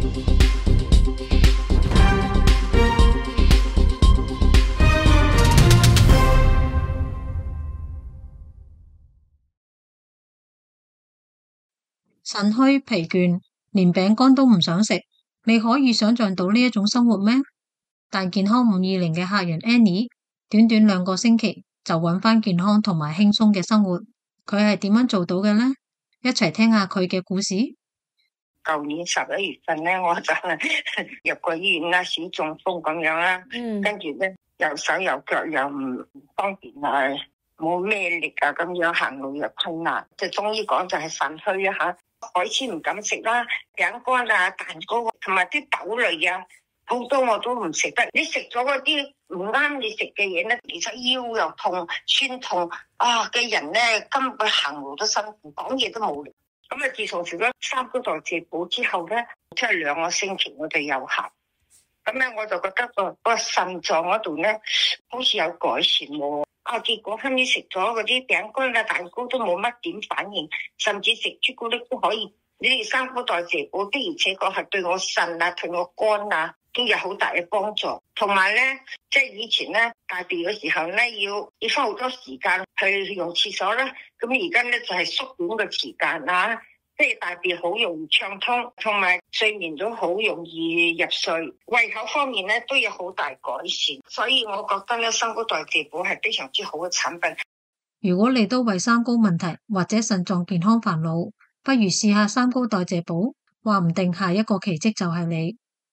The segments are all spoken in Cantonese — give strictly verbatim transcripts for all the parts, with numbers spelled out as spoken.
腎虛疲倦，連餅乾都唔想食，你可以想象到呢一種生活咩？但健康五二零嘅客人 Annie，短短兩個星期就揾翻健康同埋輕鬆嘅生活，佢係點樣做到嘅呢？一齊聽下佢嘅故事。 舊年十一月份咧，我就入過醫院啦，小中風咁樣啦，嗯、跟住咧右手右腳又唔方便啊，冇咩力啊，咁樣行路又困難，即係中醫講就係腎虛啊吓。海鮮唔敢食啦，餅乾啊、蛋糕同埋啲豆類啊，好多我都唔食得。你食咗嗰啲唔啱你食嘅嘢咧，其實腰又痛、酸痛啊嘅人咧，根本行路都辛苦，講嘢都冇力。咁啊，自從食咗三高代謝補之後咧，即係兩個星期我哋有效。咁咧我就覺得個個腎臟嗰度咧，好似有改善喎。啊！結果後尾食咗嗰啲餅乾啊、蛋糕都冇乜點反應，甚至食朱古力都可以。你哋三高代謝補的而且確係對我腎啊、對我肝啊都有好大嘅幫助。同埋咧，即係以前咧大便嘅時候咧，要要花好多時間去用廁所啦。咁而家咧就係縮短個時間啊。即係大便好容易暢通，同埋睡眠都好容易入睡，胃口方面咧都有好大改善，所以我覺得咧三高代謝補係非常之好嘅產品。 如果你都為三高問題或者腎臟健康煩惱，不如試下三高代謝補，話唔定下一個奇蹟就係你。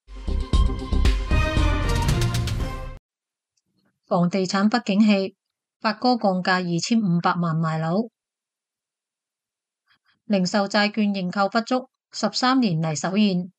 房地產不景氣，發哥降價二千五百萬賣樓。零售債券認購不足，十三年嚟首現。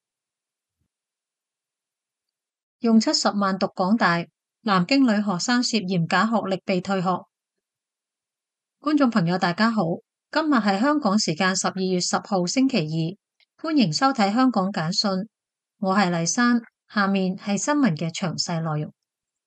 用七十萬讀港大，南京女學生涉嫌假學歷被退學。觀眾朋友大家好，今日係香港時間十二月十號星期二，歡迎收睇香港簡訊，我係麗珊，下面係新聞嘅詳細內容。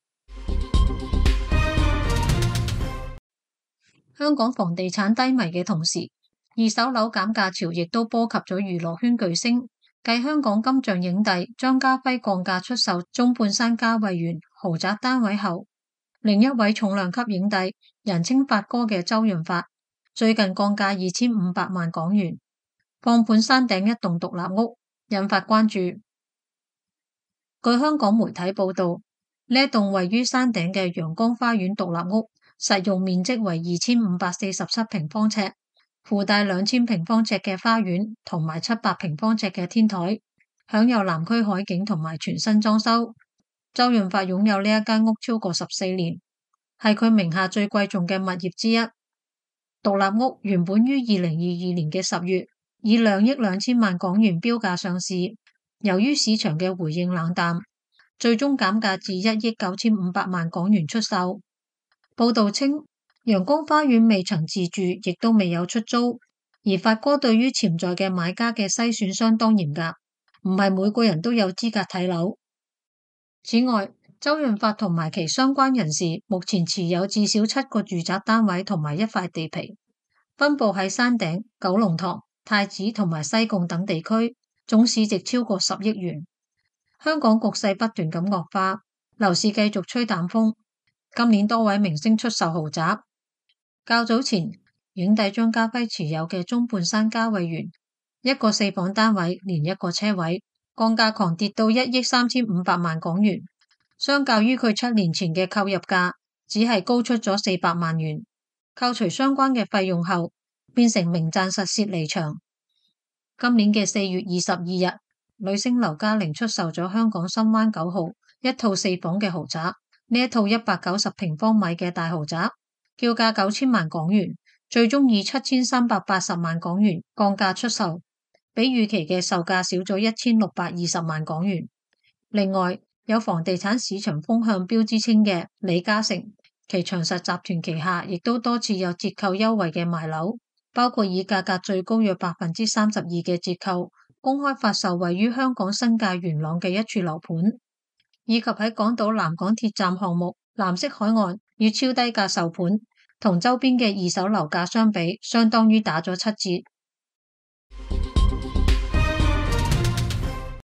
香港房地產低迷嘅同時，二手樓減價潮亦都波及咗娛樂圈巨星，繼香港金像影帝張家輝降價出售中半山嘉慧園豪宅單位後，另一位重量級影帝，人稱發哥嘅周潤發，最近降價二千五百萬港元，放盤山頂一棟獨立屋，引發關注。據香港媒體報道，呢一棟位於山頂嘅陽光花園獨立屋，實用面積為二千五百四十七平方尺。附帶兩千平方尺嘅花園同埋七百平方尺嘅天台，享有南區海景同埋全新裝修。周潤發擁有呢一間屋超過十四年，係佢名下最貴重嘅物業之一。獨立屋原本於二零二二年嘅十月以兩億兩千萬港元標價上市，由於市場嘅回應冷淡，最終減價至一億九千五百萬港元出售。報道稱，陽光花園未曾自住，亦都未有出租，而發哥對於潛在嘅買家嘅篩選相當嚴格，唔係每個人都有資格睇樓。此外，周潤發同埋其相關人士目前持有至少七個住宅單位同埋一塊地皮，分佈喺山頂、九龍塘、太子同埋西貢等地區，總市值超過十億元。香港局勢不斷咁惡化，樓市繼續吹淡風，今年多位明星出售豪宅。較早前，影帝張家輝持有嘅中半山嘉慧園一個四房單位連一個車位，降價狂跌到一億三千五百萬港元，相較於佢七年前嘅購入價，只係高出咗四百萬元。扣除相關嘅費用後，變成明賺實蝕離場。今年嘅四月二十二日，女星劉嘉玲出售咗香港深灣九號一套四房嘅豪宅，呢一套一百九十平方米嘅大豪宅，叫價九千萬港元，最終以七千三百八十萬港元降價出售，比預期嘅售價少咗一千六百二十萬港元。另外，有房地產市場風向標之稱嘅李嘉誠，其長實集團旗下亦都多次有折扣優惠嘅賣樓，包括以價格最高約百分之三十二嘅折扣公開發售位於香港新界元朗嘅一處樓盤，以及喺港島南港鐵站項目藍色海岸以超低價售盤，同周邊嘅二手樓價相比，相當於打咗七折。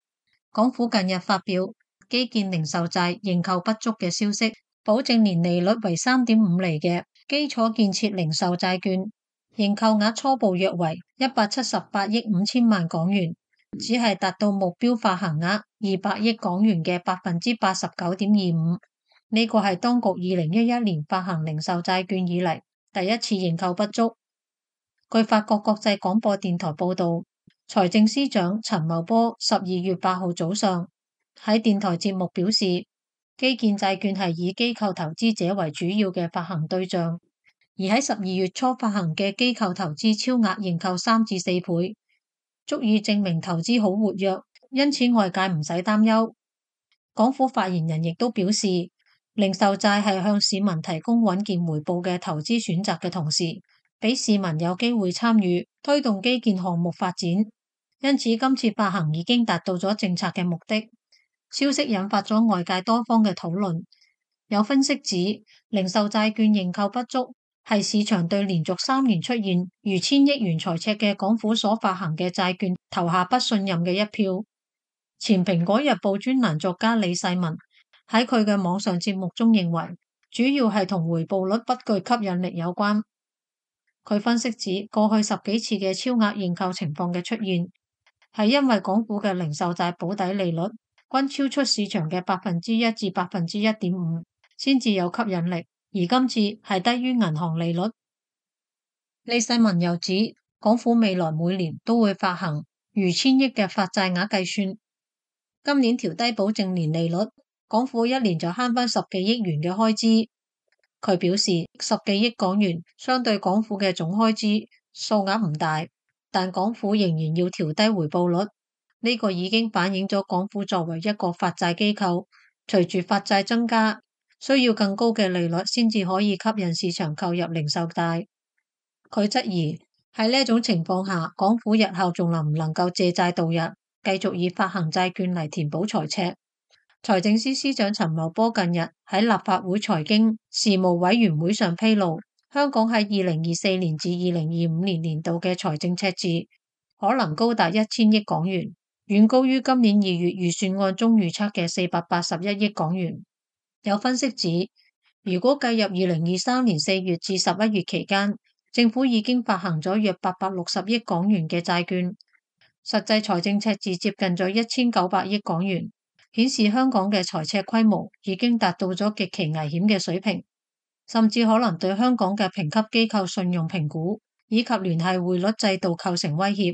港府近日發表基建零售債認購不足嘅消息，保證年利率為三點五厘嘅基礎建設零售債券認購額初步約為一百七十八億五千萬港元，只係達到目標發行額二百億港元嘅百分之八十九點二五。呢個係當局二零一一年發行零售債券以嚟第一次認購不足。據法國國際廣播電台報道，財政司長陳茂波十二月八號早上喺電台節目表示，基建債券係以機構投資者為主要嘅發行對象，而喺十二月初發行嘅機構投資超額認購三至四倍，足以證明投資好活躍，因此外界唔使擔憂。港府發言人亦都表示，零售債係向市民提供穩健回報嘅投資選擇嘅同時，俾市民有機會參與推動基建項目發展，因此今次發行已經達到咗政策嘅目的。消息引發咗外界多方嘅討論，有分析指零售債券認購不足係市場對連續三年出現逾千億元財赤嘅港府所發行嘅債券投下不信任嘅一票。前蘋果日報專欄作家李世民喺佢嘅網上節目中認為，主要係同回報率不具吸引力有關。佢分析指，過去十幾次嘅超額認購情況嘅出現，係因為港府嘅零售債保底利率均超出市場嘅百分之一至百分之一點五，先至有吸引力。而今次係低於銀行利率。李世民又指，港府未來每年都會發行逾千億嘅發債額計算，今年調低保證年利率，港府一年就慳返十幾億元嘅開支。佢表示，十幾億港元相對港府嘅總開支數額唔大，但港府仍然要調低回報率，呢個已經反映咗港府作為一個發債機構，隨住發債增加，需要更高嘅利率先至可以吸引市場購入零售債。佢質疑喺呢一種情況下，港府日後仲能唔能夠借債度日，繼續以發行債券嚟填補財赤。財政司司長陳茂波近日喺立法會財經事務委員會上披露，香港喺二零二四年至二零二五年年度嘅財政赤字可能高達一千億港元，遠高於今年二月預算案中預測嘅四百八十一億港元。有分析指，如果計入二零二三年四月至十一月期間，政府已經發行咗約八百六十億港元嘅債券，實際財政赤字接近咗一千九百億港元，顯示香港嘅財赤規模已經達到咗極其危險嘅水平，甚至可能對香港嘅評級機構信用評估以及聯繫匯率制度構成威脅。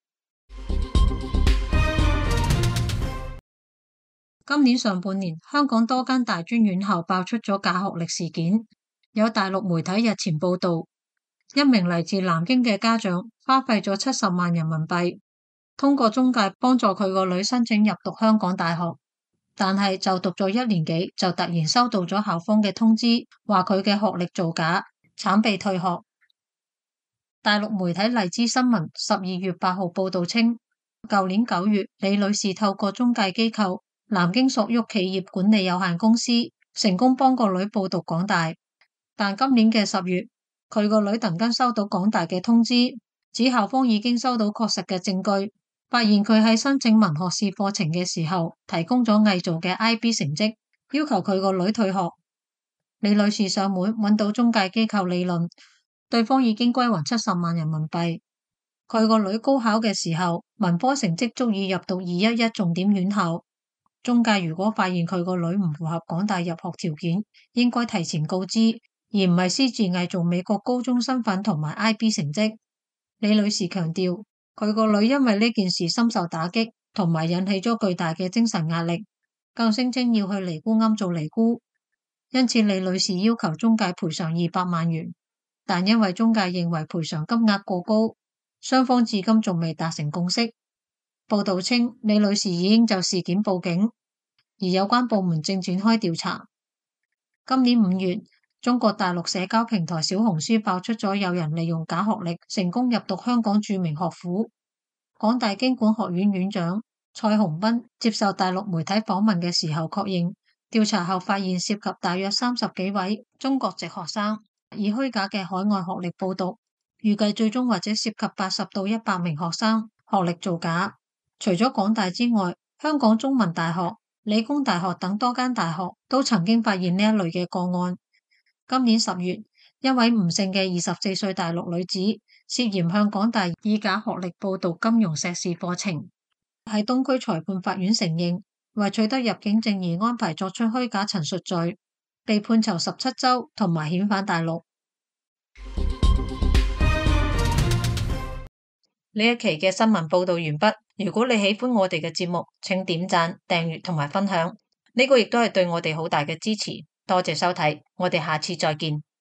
今年上半年，香港多間大專院校爆出咗假學歷事件，有大陸媒體日前報道，一名嚟自南京嘅家長花費咗七十萬人民幣，通過中介幫助佢個女申請入讀香港大學，但係就讀咗一年幾就突然收到咗校方嘅通知，話佢嘅學歷造假，慘被退學。大陸媒體荔枝新聞十二月八號報道稱，舊年九月，李女士透過中介機構南京索沃企業管理有限公司成功幫個女報讀港大，但今年嘅十月，佢個女突然間收到港大嘅通知，指校方已經收到確實嘅證據，發現佢喺申請文學士課程嘅時候提供咗偽造嘅 I B 成績，要求佢個女退學。李女士上門揾到中介機構理論，對方已經歸還七十萬人民幣。佢個女高考嘅時候，文科成績足以入讀二一一重點院校。中介如果發現佢個女唔符合港大入學條件，應該提前告知，而唔係私自偽造美國高中身份同埋 I B 成績。李女士強調，佢個女因為呢件事深受打擊，同埋引起咗巨大嘅精神壓力，更聲稱要去尼姑庵做尼姑。因此，李女士要求中介賠償二百萬元，但因為中介認為賠償金額過高，雙方至今仲未達成共識。報道稱，李女士已經就事件報警，而有關部門正展開調查。今年五月，中國大陸社交平台小紅書爆出咗有人利用假學歷成功入讀香港著名學府。港大經管學院院長蔡洪斌接受大陸媒體訪問嘅時候確認，調查後發現涉及大約三十幾位中國籍學生以虛假嘅海外學歷報讀，預計最終或者涉及八十到一百名學生學歷造假。除咗港大之外， 香港中文大學、理工大學等多間大學都曾經發現呢一類嘅個案。今年十月，一位吳姓嘅二十四歲大陸女子涉嫌向港大以假學歷報讀金融碩士課程，喺東區裁判法院承認為取得入境證而安排作出虛假陳述罪，被判囚十七週同埋遣返大陸。呢一期嘅新聞報道完畢。如果你喜歡我哋嘅節目，請點讚、訂閱同埋分享，呢個亦都係對我哋好大嘅支持。多謝收睇，我哋下次再見。